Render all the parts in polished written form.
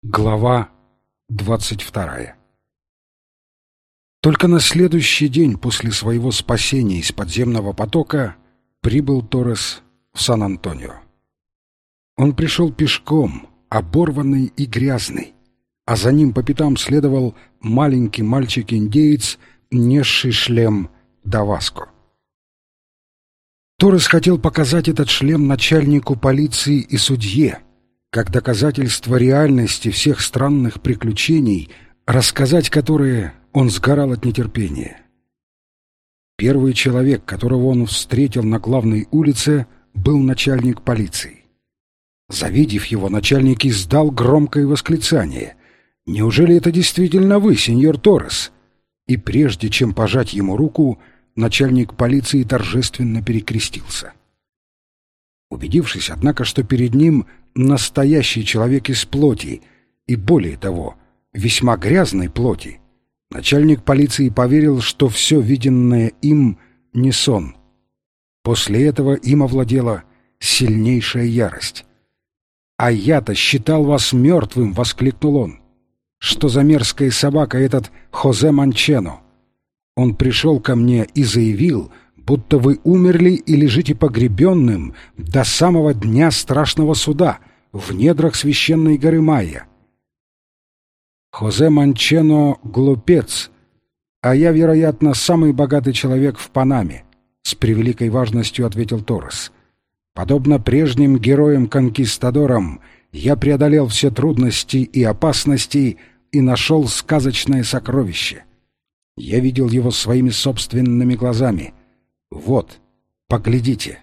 Глава 22. Только на следующий день после своего спасения из подземного потока прибыл Торрес в Сан-Антонио. Он пришел пешком, оборванный и грязный, а за ним по пятам следовал маленький мальчик-индеец, несший шлем Даваско. Торрес хотел показать этот шлем начальнику полиции и судье, как доказательство реальности всех странных приключений, рассказать которые он сгорал от нетерпения. Первый человек, которого он встретил на главной улице, был начальник полиции. Завидев его, начальник издал громкое восклицание: «Неужели это действительно вы, сеньор Торрес?» И прежде чем пожать ему руку, начальник полиции торжественно перекрестился. Убедившись, однако, что перед ним настоящий человек из плоти, и более того, весьма грязной плоти, начальник полиции поверил, что все виденное им не сон. После этого им овладела сильнейшая ярость. «А я-то считал вас мертвым!» — воскликнул он. «Что за мерзкая собака этот Хозе Манчено? Он пришел ко мне и заявил, будто вы умерли и лежите погребенным до самого дня страшного суда в недрах священной горы Майя». «Хозе Манчено — глупец, а я, вероятно, самый богатый человек в Панаме», — с превеликой важностью ответил Торрес. «Подобно прежним героям-конкистадорам, я преодолел все трудности и опасности и нашел сказочное сокровище. Я видел его своими собственными глазами. Вот, поглядите».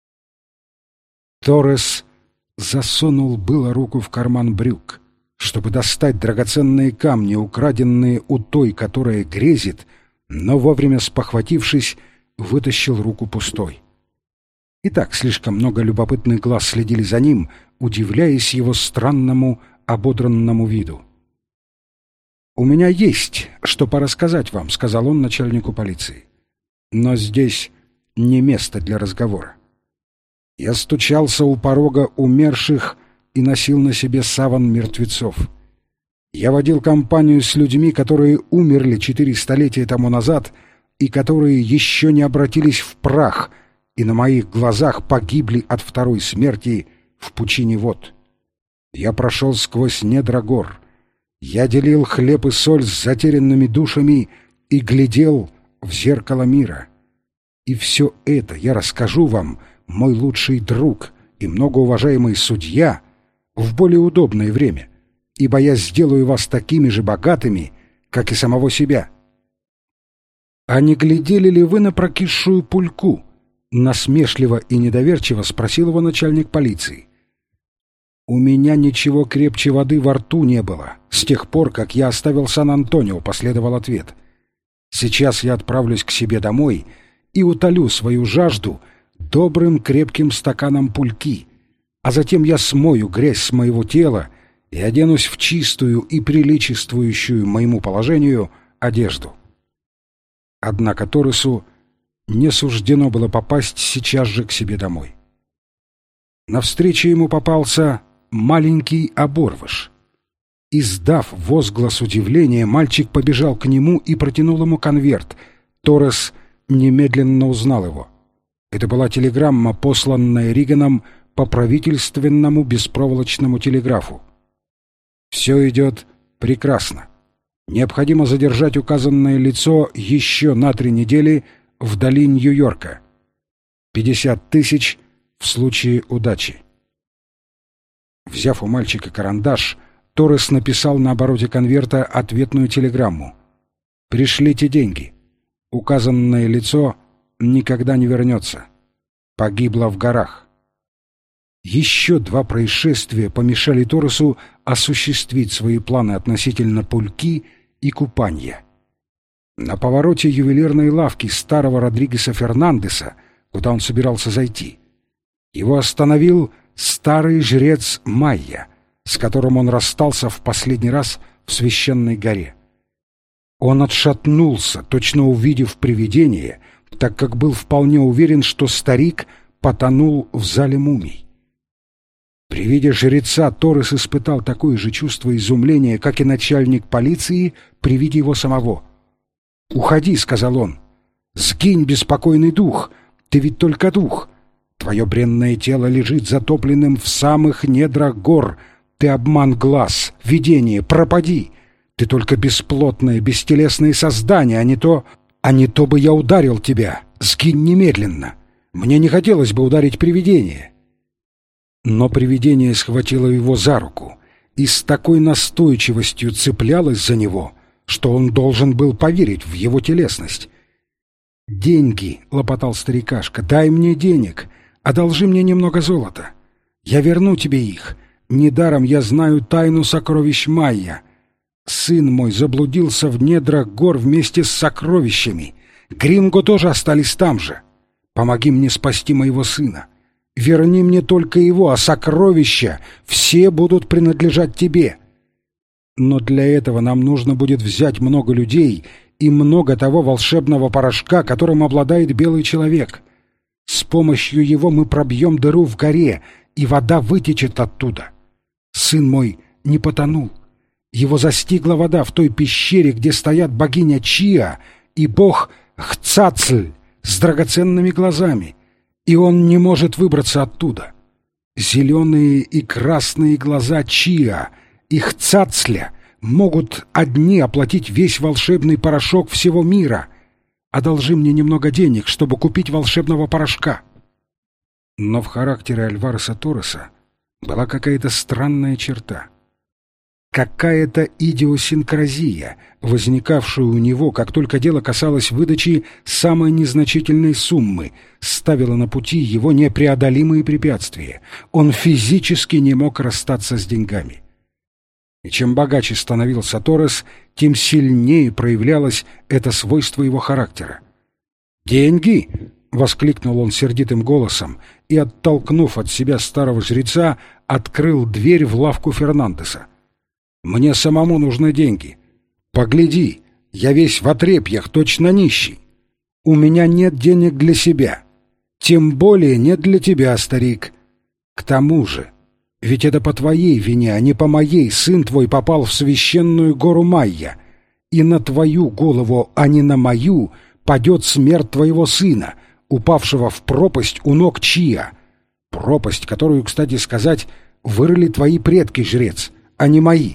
Торрес засунул было руку в карман брюк, чтобы достать драгоценные камни, украденные у той, которая грезит, но вовремя спохватившись, вытащил руку пустой. И так слишком много любопытных глаз следили за ним, удивляясь его странному ободранному виду. «У меня есть что порассказать вам», — сказал он начальнику полиции. «Но здесь не место для разговора. Я стучался у порога умерших и носил на себе саван мертвецов. Я водил компанию с людьми, которые умерли 4 столетия тому назад и которые еще не обратились в прах и на моих глазах погибли от второй смерти в пучине вод. Я прошел сквозь недра гор. Я делил хлеб и соль с затерянными душами и глядел в зеркало мира. И все это я расскажу вам, мой лучший друг и многоуважаемый судья, в более удобное время, ибо я сделаю вас такими же богатыми, как и самого себя». «А не глядели ли вы на прокисшую пульку?» — насмешливо и недоверчиво спросил его начальник полиции. «У меня ничего крепче воды во рту не было с тех пор, как я оставил Сан-Антонио», — последовал ответ. «Сейчас я отправлюсь к себе домой и утолю свою жажду добрым крепким стаканом пульки, а затем я смою грязь с моего тела и оденусь в чистую и приличествующую моему положению одежду». Однако Торресу не суждено было попасть сейчас же к себе домой. Навстречу ему попался маленький оборвыш. Издав возглас удивления, мальчик побежал к нему и протянул ему конверт. Торрес немедленно узнал его. Это была телеграмма, посланная Риганом по правительственному беспроволочному телеграфу. «Все идет прекрасно. Необходимо задержать указанное лицо еще на 3 недели вдали Нью-Йорка. 50 тысяч в случае удачи». Взяв у мальчика карандаш, Торрес написал на обороте конверта ответную телеграмму: «Пришлите деньги. Указанное лицо никогда не вернется. Погибло в горах». Еще 2 происшествия помешали Торресу осуществить свои планы относительно пульки и купания. На повороте ювелирной лавки старого Родригеса Фернандеса, куда он собирался зайти, его остановил старый жрец Майя, с которым он расстался в последний раз в священной горе. Он отшатнулся, точно увидев привидение, так как был вполне уверен, что старик потонул в зале мумий. При виде жреца Торрес испытал такое же чувство изумления, как и начальник полиции при виде его самого. «Уходи», — сказал он. «Сгинь, беспокойный дух! Ты ведь только дух! Твое бренное тело лежит затопленным в самых недрах гор. Ты обман глаз, видение, пропади! Ты только бесплотное, бестелесное создание, а не то бы я ударил тебя! Сгинь немедленно! Мне не хотелось бы ударить привидение!» Но привидение схватило его за руку и с такой настойчивостью цеплялось за него, что он должен был поверить в его телесность. «Деньги», — лопотал старикашка, — «дай мне денег, одолжи мне немного золота. Я верну тебе их. Недаром я знаю тайну сокровищ майя. Сын мой заблудился в недрах гор вместе с сокровищами. Гринго тоже остались там же. Помоги мне спасти моего сына. Верни мне только его, а сокровища все будут принадлежать тебе. Но для этого нам нужно будет взять много людей и много того волшебного порошка, которым обладает белый человек. С помощью его мы пробьем дыру в горе, и вода вытечет оттуда. Сын мой не потонул. Его застигла вода в той пещере, где стоят богиня Чиа и бог Хцацль с драгоценными глазами, и он не может выбраться оттуда. Зеленые и красные глаза Чиа и Хцацля могут одни оплатить весь волшебный порошок всего мира. Одолжи мне немного денег, чтобы купить волшебного порошка». Но в характере Альвареса Торреса была какая-то странная черта. Какая-то идиосинкразия, возникавшая у него, как только дело касалось выдачи самой незначительной суммы, ставила на пути его непреодолимые препятствия. Он физически не мог расстаться с деньгами. И чем богаче становился Торрес, тем сильнее проявлялось это свойство его характера. «Деньги!» — воскликнул он сердитым голосом и, оттолкнув от себя старого жреца, открыл дверь в лавку Фернандеса. «Мне самому нужны деньги. Погляди, я весь в отрепьях, точно нищий. У меня нет денег для себя. Тем более нет для тебя, старик. К тому же, ведь это по твоей вине, а не по моей, сын твой попал в священную гору Майя, и на твою голову, а не на мою, падет смерть твоего сына, упавшего в пропасть у ног Чиа. Пропасть, которую, кстати сказать, вырыли твои предки, жрец, а не мои».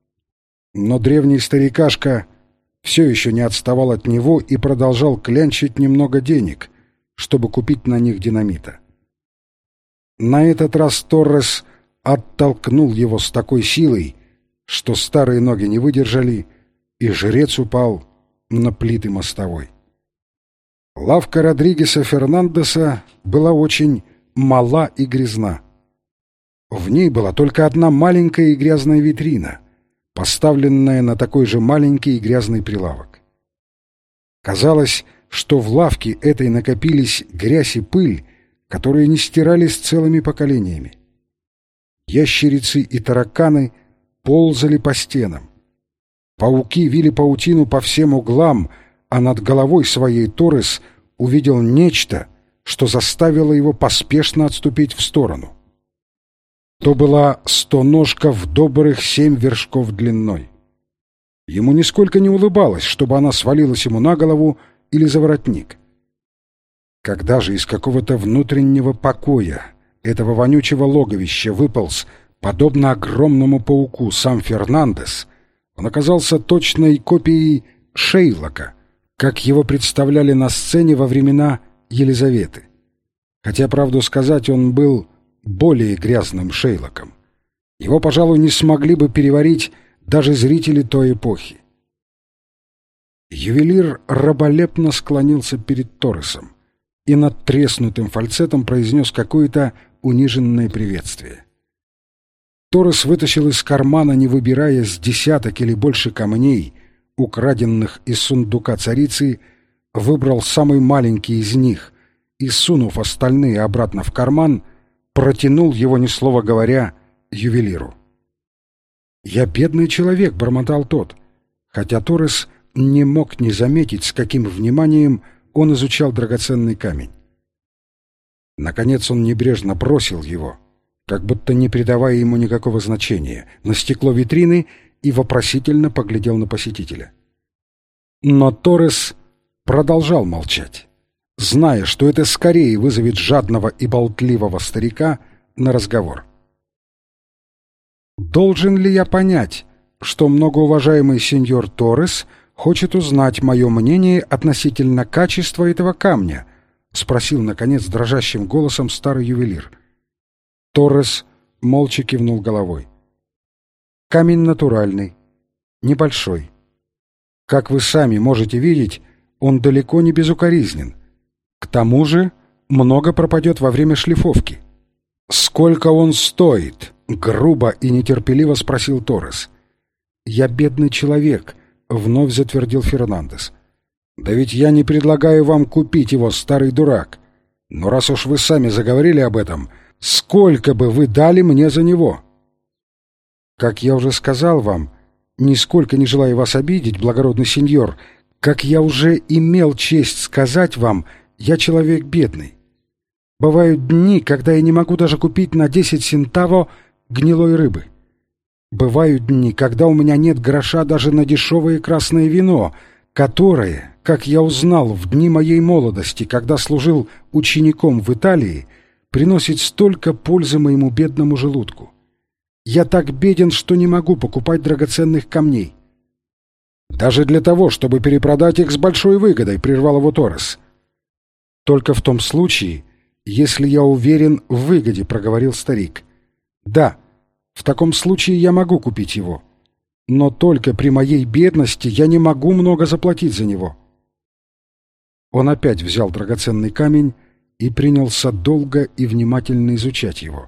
Но древний старикашка все еще не отставал от него и продолжал клянчить немного денег, чтобы купить на них динамита. На этот раз Торрес оттолкнул его с такой силой, что старые ноги не выдержали, и жрец упал на плиты мостовой. Лавка Родригеса Фернандеса была очень мала и грязна. В ней была только одна маленькая и грязная витрина, поставленная на такой же маленький и грязный прилавок. Казалось, что в лавке этой накопились грязь и пыль, которые не стирались целыми поколениями. Ящерицы и тараканы ползали по стенам. Пауки вили паутину по всем углам, а над головой своей Торрес увидел нечто, что заставило его поспешно отступить в сторону. То была стоножка в добрых 7 вершков длиной. Ему нисколько не улыбалось, чтобы она свалилась ему на голову или за воротник. Когда же из какого-то внутреннего покоя этого вонючего логовища выполз, подобно огромному пауку, сам Фернандес, он оказался точной копией Шейлока, как его представляли на сцене во времена Елизаветы. Хотя, правду сказать, он был более грязным Шейлоком. Его, пожалуй, не смогли бы переварить даже зрители той эпохи. Ювелир раболепно склонился перед Торресом и над треснутым фальцетом произнес какое-то униженное приветствие. Торрес вытащил из кармана, не выбирая, с десяток или больше камней, украденных из сундука царицы, выбрал самый маленький из них и, сунув остальные обратно в карман, протянул его, ни слова говоря, ювелиру. «Я бедный человек», — бормотал тот, хотя Торрес не мог не заметить, с каким вниманием он изучал драгоценный камень. Наконец он небрежно бросил его как будто не придавая ему никакого значения, на стекло витрины и вопросительно поглядел на посетителя. Но Торрес продолжал молчать, зная, что это скорее вызовет жадного и болтливого старика на разговор. «Должен ли я понять, что многоуважаемый сеньор Торрес хочет узнать мое мнение относительно качества этого камня?» — спросил, наконец, дрожащим голосом старый ювелир. Торрес молча кивнул головой. «Камень натуральный, небольшой. Как вы сами можете видеть, он далеко не безукоризнен. К тому же много пропадет во время шлифовки». «Сколько он стоит?» — грубо и нетерпеливо спросил Торрес. «Я бедный человек», — вновь затвердил Фернандес. «Да ведь я не предлагаю вам купить его, старый дурак. Но раз уж вы сами заговорили об этом, сколько бы вы дали мне за него?» «Как я уже сказал вам, нисколько не желая вас обидеть, благородный сеньор, как я уже имел честь сказать вам, я человек бедный. Бывают дни, когда я не могу даже купить на 10 сентаво гнилой рыбы. Бывают дни, когда у меня нет гроша даже на дешевое красное вино, которое, как я узнал в дни моей молодости, когда служил учеником в Италии, приносит столько пользы моему бедному желудку. Я так беден, что не могу покупать драгоценных камней». «Даже для того, чтобы перепродать их с большой выгодой», — прервал его Торрес. «Только в том случае, если я уверен в выгоде», — проговорил старик. «Да, в таком случае я могу купить его. Но только при моей бедности я не могу много заплатить за него». Он опять взял драгоценный камень и принялся долго и внимательно изучать его.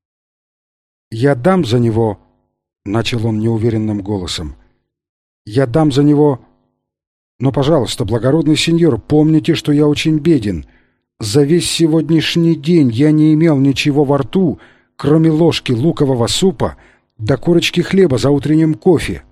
«Я дам за него», — начал он неуверенным голосом, — «я дам за него... Но, пожалуйста, благородный сеньор, помните, что я очень беден. За весь сегодняшний день я не имел ничего во рту, кроме ложки лукового супа да корочки хлеба за утренним кофе».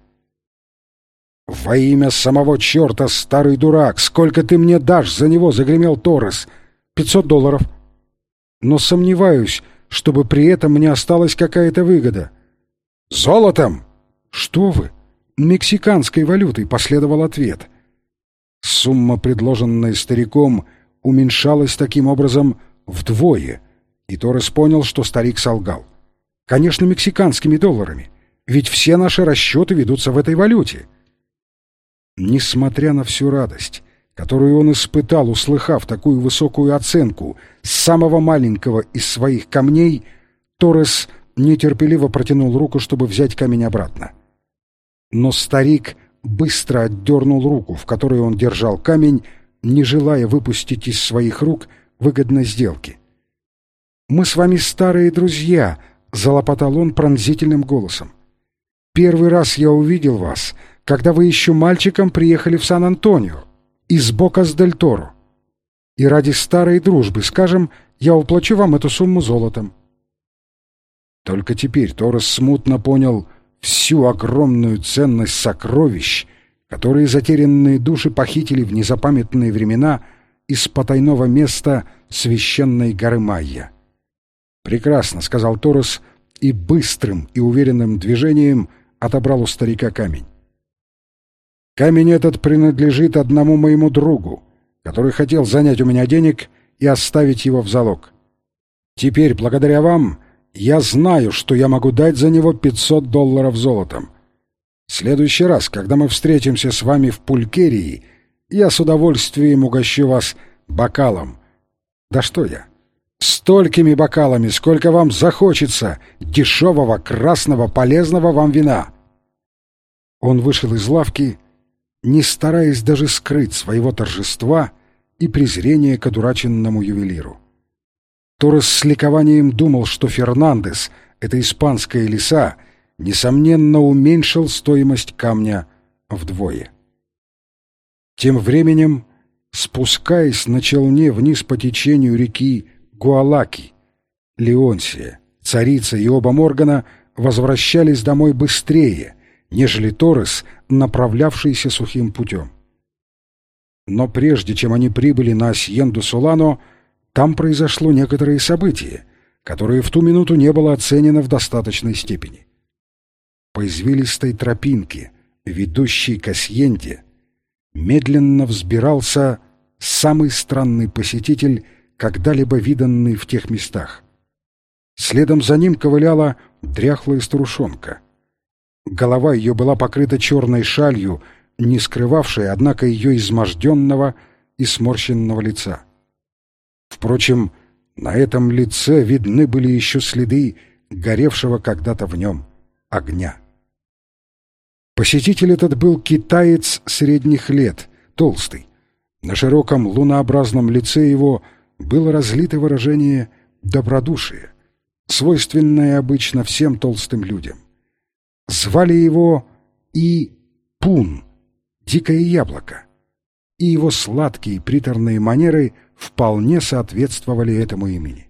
«Во имя самого черта, старый дурак, сколько ты мне дашь за него?» — загремел Торрес. $500. «Но сомневаюсь, чтобы при этом мне осталась какая-то выгода». «Золотом?» «Что вы? Мексиканской валютой», — последовал ответ. Сумма, предложенная стариком, уменьшалась таким образом вдвое, и Торрес понял, что старик солгал. «Конечно, мексиканскими долларами, ведь все наши расчеты ведутся в этой валюте». Несмотря на всю радость, которую он испытал, услыхав такую высокую оценку с самого маленького из своих камней, Торрес нетерпеливо протянул руку, чтобы взять камень обратно. Но старик быстро отдернул руку, в которой он держал камень, не желая выпустить из своих рук выгодной сделки. «Мы с вами старые друзья», — залопотал он пронзительным голосом. «Первый раз я увидел вас, когда вы еще мальчиком приехали в Сан-Антонио из Бокас-дель-Торо. И ради старой дружбы, скажем, я уплачу вам эту сумму золотом». Только теперь Торрес смутно понял всю огромную ценность сокровищ, которые затерянные души похитили в незапамятные времена из потайного места священной горы Майя. «Прекрасно», — сказал Торрес, и быстрым и уверенным движением отобрал у старика камень. «Камень этот принадлежит одному моему другу, который хотел занять у меня денег и оставить его в залог. Теперь, благодаря вам, я знаю, что я могу дать за него $500 золотом. В следующий раз, когда мы встретимся с вами в Пулькерии, я с удовольствием угощу вас бокалом. Да что я? Столькими бокалами, сколько вам захочется дешевого, красного, полезного вам вина». Он вышел из лавки, не стараясь даже скрыть своего торжества и презрения к одураченному ювелиру. Торрес с ликованием думал, что Фернандес, эта испанская лиса, несомненно уменьшил стоимость камня вдвое. Тем временем, спускаясь на челне вниз по течению реки Гуалаки, Леонсия, царица и оба Моргана возвращались домой быстрее, нежели Торрес, направлявшийся сухим путем. Но прежде чем они прибыли на Асьенду-Солано, там произошло некоторое событие, которое в ту минуту не было оценено в достаточной степени. По извилистой тропинке, ведущей к Асьенде, медленно взбирался самый странный посетитель, когда-либо виданный в тех местах. Следом за ним ковыляла дряхлая старушонка. Голова ее была покрыта черной шалью, не скрывавшей, однако, ее изможденного и сморщенного лица. Впрочем, на этом лице видны были еще следы горевшего когда-то в нем огня. Посетитель этот был китаец средних лет, толстый. На широком лунообразном лице его было разлито выражение добродушия, свойственное обычно всем толстым людям. Звали его И-Пун, дикое яблоко, и его сладкие приторные манеры вполне соответствовали этому имени.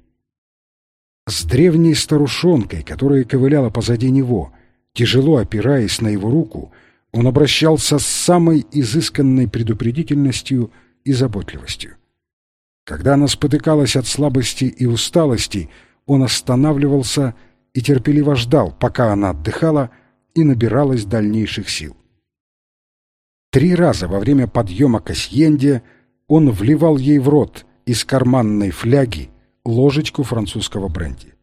С древней старушонкой, которая ковыляла позади него, тяжело опираясь на его руку, он обращался с самой изысканной предупредительностью и заботливостью. Когда она спотыкалась от слабости и усталости, он останавливался и терпеливо ждал, пока она отдыхала и набиралась дальнейших сил. 3 раза во время подъема к Асьенде он вливал ей в рот из карманной фляги ложечку французского бренди.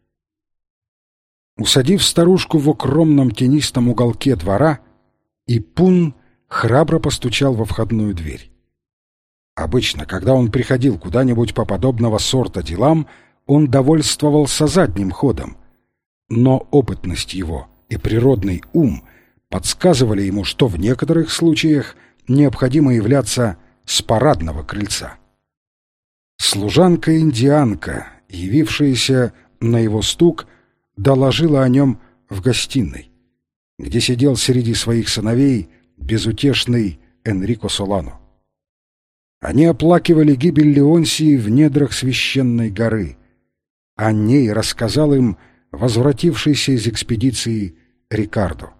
Усадив старушку в укромном тенистом уголке двора, И-Пун храбро постучал во входную дверь. Обычно, когда он приходил куда-нибудь по подобного сорта делам, он довольствовался задним ходом, но опытность его и природный ум подсказывали ему, что в некоторых случаях необходимо являться с парадного крыльца. Служанка-индианка, явившаяся на его стук, доложила о нем в гостиной, где сидел среди своих сыновей безутешный Энрико Солано. Они оплакивали гибель Леонсии в недрах священной горы. О ней рассказал им возвратившийся из экспедиции Рикардо.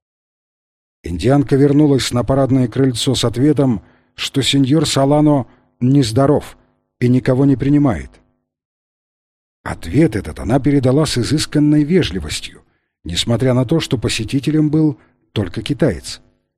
Индианка вернулась на парадное крыльцо с ответом, что сеньор Солано нездоров и никого не принимает. Ответ этот она передала с изысканной вежливостью, несмотря на то, что посетителем был только китаец.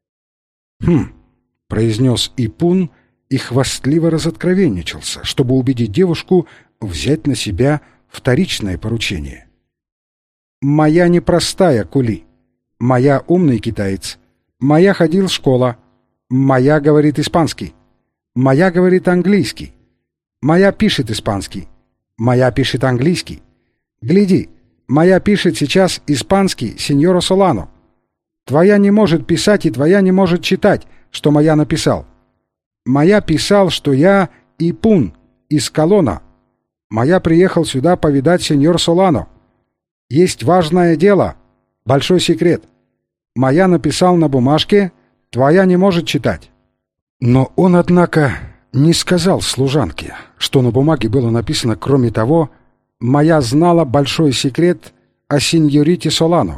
— произнес И-Пун и хвастливо разоткровенничался, чтобы убедить девушку взять на себя вторичное поручение. «Моя непростая кули, моя умный китаец, моя ходил в школа, моя говорит испанский, моя говорит английский, моя пишет испанский, моя пишет английский. Гляди, моя пишет сейчас испанский сеньору Солано. Твоя не может писать и твоя не может читать, что моя написал. Моя писал, что я И-Пун из Колона. Моя приехал сюда повидать сеньор Солано. Есть важное дело, большой секрет. Моя написал на бумажке, твоя не может читать». Но он, однако, не сказал служанке, что на бумаге было написано, кроме того, «Моя знала большой секрет о сеньорите Солано».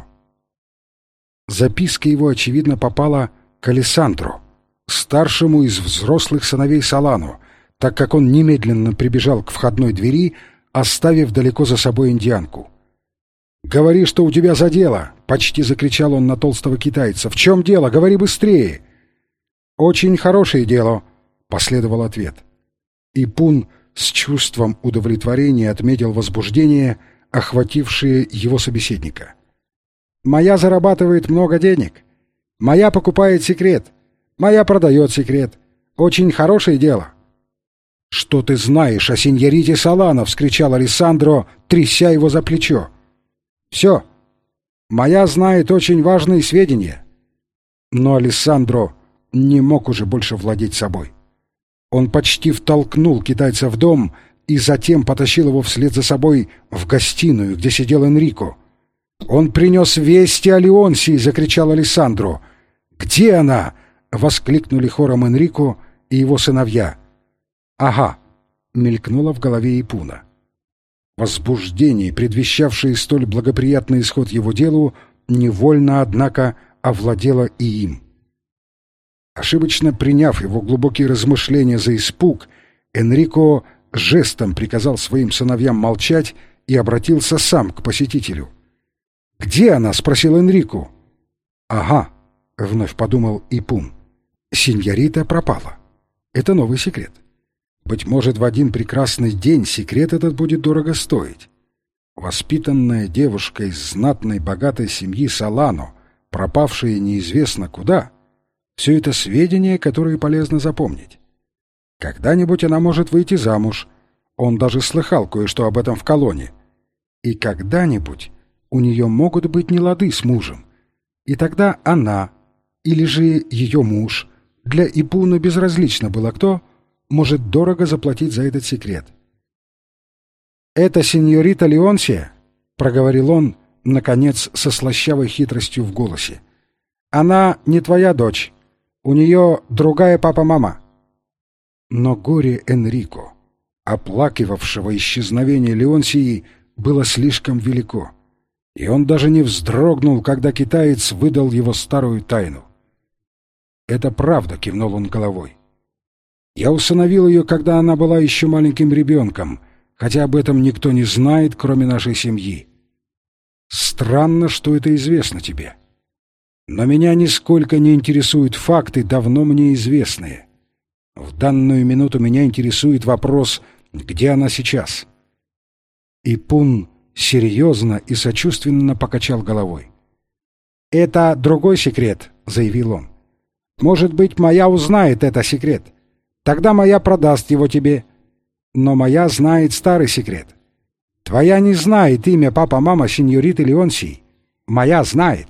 Записка его, очевидно, попала к Алессандро, старшему из взрослых сыновей Солано, так как он немедленно прибежал к входной двери, оставив далеко за собой индианку. «Говори, что у тебя за дело!» — почти закричал он на толстого китайца. «В чем дело? Говори быстрее!» «Очень хорошее дело!» — последовал ответ. И-Пун с чувством удовлетворения отметил возбуждение, охватившее его собеседника. «Моя зарабатывает много денег. Моя покупает секрет. Моя продает секрет. Очень хорошее дело». «Что ты знаешь о сеньорите Солано?» — вскричал Алессандро, тряся его за плечо. «Все. Моя знает очень важные сведения». Но Алессандро не мог уже больше владеть собой. Он почти втолкнул китайца в дом и затем потащил его вслед за собой в гостиную, где сидел Энрико. «Он принес вести о Леонсии!» — закричал Алессандро. «Где она?» — воскликнули хором Энрико и его сыновья. «Ага!» — мелькнуло в голове И-Пуна. Возбуждение, предвещавшее столь благоприятный исход его делу, невольно, однако, овладело и им. Ошибочно приняв его глубокие размышления за испуг, Энрико жестом приказал своим сыновьям молчать и обратился сам к посетителю. «Где она?» — спросил Энрико. «Ага», — вновь подумал Ипун. «Синьорита пропала. Это новый секрет. Быть может, в один прекрасный день секрет этот будет дорого стоить. Воспитанная девушка из знатной богатой семьи Солано, пропавшая неизвестно куда, все это сведения, которые полезно запомнить. Когда-нибудь она может выйти замуж. Он даже слыхал кое-что об этом в колонии. И когда-нибудь у нее могут быть нелады с мужем. И тогда она, или же ее муж, для Ипуна безразлично было кто, может дорого заплатить за этот секрет. «Это сеньорита Леонсия», — проговорил он, наконец, со слащавой хитростью в голосе. «Она не твоя дочь. У нее другая папа-мама». Но горе Энрико, оплакивавшего исчезновение Леонсии, было слишком велико, и он даже не вздрогнул, когда китаец выдал его старую тайну. «Это правда», — кивнул он головой. «Я усыновил ее, когда она была еще маленьким ребенком, хотя об этом никто не знает, кроме нашей семьи. Странно, что это известно тебе. Но меня нисколько не интересуют факты, давно мне известные. В данную минуту меня интересует вопрос, где она сейчас». Ипун серьезно и сочувственно покачал головой. «Это другой секрет», — заявил он. «Может быть, моя узнает это секрет. Тогда моя продаст его тебе. Но моя знает старый секрет. Твоя не знает имя папа-мама сеньориты Леонсии. Моя знает».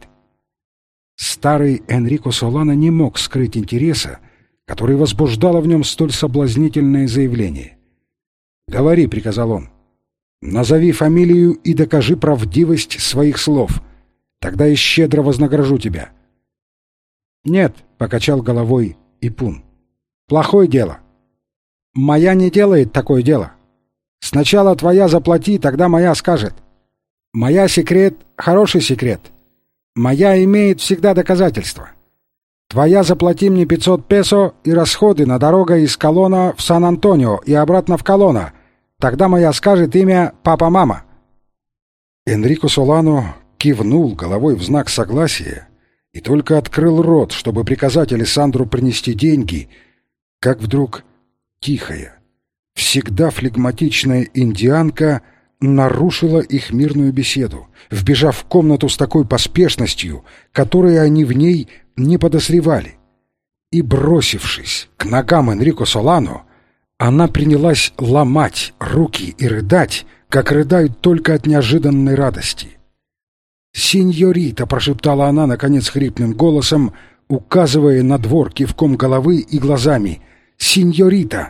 Старый Энрико Солано не мог скрыть интереса, который возбуждало в нем столь соблазнительное заявление. «Говори», — приказал он. «Назови фамилию и докажи правдивость своих слов. Тогда я щедро вознагражу тебя». «Нет», — покачал головой Ипун. «Плохое дело. Моя не делает такое дело. Сначала твоя заплати, тогда моя скажет. Моя секрет — хороший секрет. Моя имеет всегда доказательства. Твоя заплати мне 500 песо и расходы на дорогу из Колона в Сан-Антонио и обратно в Колона. Тогда моя скажет имя папа-мама». Энрико Солано кивнул головой в знак согласия и только открыл рот, чтобы приказать Алессандру принести деньги, как вдруг тихая, всегда флегматичная индианка нарушила их мирную беседу, вбежав в комнату с такой поспешностью, которой они в ней не подозревали. И, бросившись к ногам Энрико Солано, она принялась ломать руки и рыдать, как рыдают только от неожиданной радости. «Синьорита!» — прошептала она, наконец, хрипным голосом, указывая на двор кивком головы и глазами. «Синьорита!»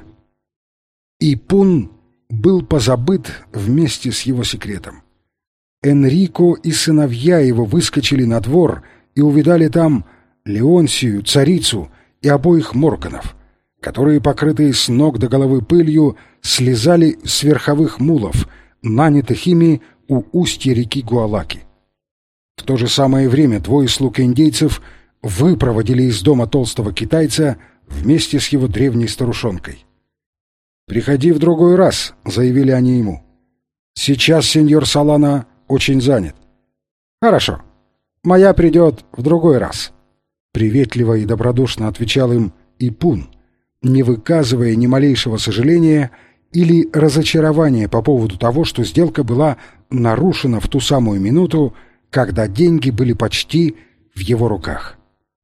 Ипун был позабыт вместе с его секретом. Энрико и сыновья его выскочили на двор и увидали там Леонсию, царицу и обоих Морганов, которые, покрытые с ног до головы пылью, слезали с верховых мулов, нанятых ими у устья реки Гуалаки. В то же самое время двое слуг индейцев выпроводили из дома толстого китайца вместе с его древней старушонкой. «Приходи в другой раз», — заявили они ему. «Сейчас сеньор Солано очень занят». «Хорошо, моя придет в другой раз», — приветливо и добродушно отвечал им Ипун, не выказывая ни малейшего сожаления или разочарования по поводу того, что сделка была нарушена в ту самую минуту, когда деньги были почти в его руках.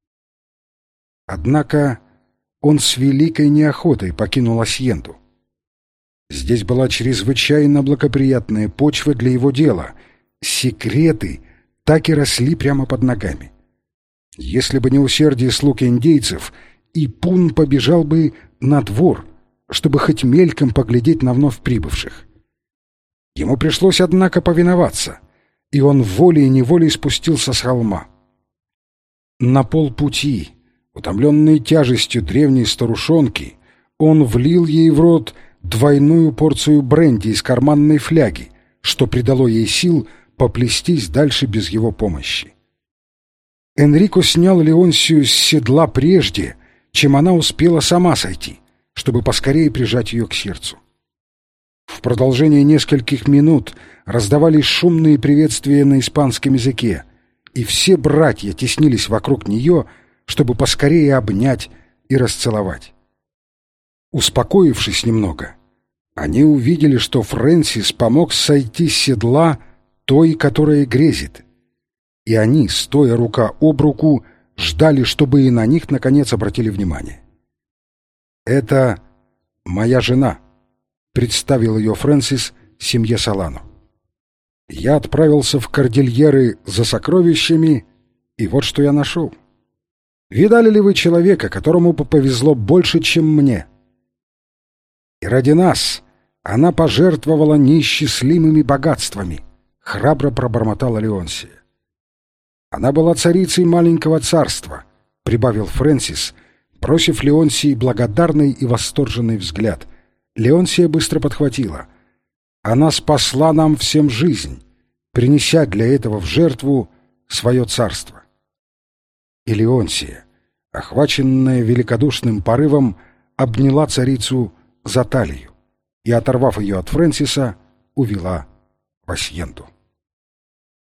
Однако он с великой неохотой покинул Асьенту. Здесь была чрезвычайно благоприятная почва для его дела. Секреты так и росли прямо под ногами. Если бы не усердие слуг индейцев, Ипун побежал бы на двор, чтобы хоть мельком поглядеть на вновь прибывших. Ему пришлось, однако, повиноваться, и он волей-неволей спустился с холма. На полпути, утомленный тяжестью древней старушонки, он влил ей в рот двойную порцию бренди из карманной фляги, что придало ей сил поплестись дальше без его помощи. Энрико снял Леонсию с седла прежде, чем она успела сама сойти, чтобы поскорее прижать ее к сердцу. В продолжение нескольких минут раздавались шумные приветствия на испанском языке, и все братья теснились вокруг нее, чтобы поскорее обнять и расцеловать. Успокоившись немного, они увидели, что Фрэнсис помог сойти с седла той, которая грезит, и они, стоя рука об руку, ждали, чтобы и на них, наконец, обратили внимание. «Это моя жена», — представил ее Фрэнсис семье Солано. «Я отправился в Кордильеры за сокровищами, и вот что я нашел. Видали ли вы человека, которому повезло больше, чем мне? И ради нас она пожертвовала неисчислимыми богатствами», — храбро пробормотала Леонсия. «Она была царицей маленького царства», — прибавил Фрэнсис, бросив Леонсии благодарный и восторженный взгляд. Леонсия быстро подхватила. «Она спасла нам всем жизнь, принеся для этого в жертву свое царство». И Леонсия, охваченная великодушным порывом, обняла царицу за талию и, оторвав ее от Фрэнсиса, увела в Асьенту.